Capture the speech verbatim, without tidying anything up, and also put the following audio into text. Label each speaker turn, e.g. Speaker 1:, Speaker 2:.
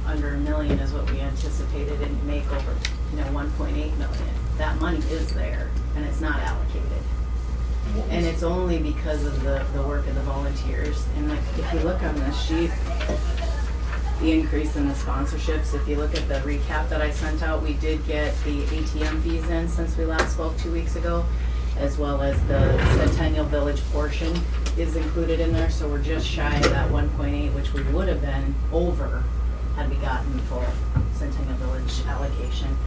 Speaker 1: under a million is what we anticipated, and you make over, you know, one point eight million. That money is there, and it's not allocated. And it's only because of the, the work of the volunteers. And like, if you look on this sheet, the increase in the sponsorships, if you look at the recap that I sent out, we did get the A T M fees in since we last spoke two weeks ago, as well as the Centennial Village portion is included in there. So we're just shy of that one point eight, which we would have been over had we gotten full Centennial Village allocation.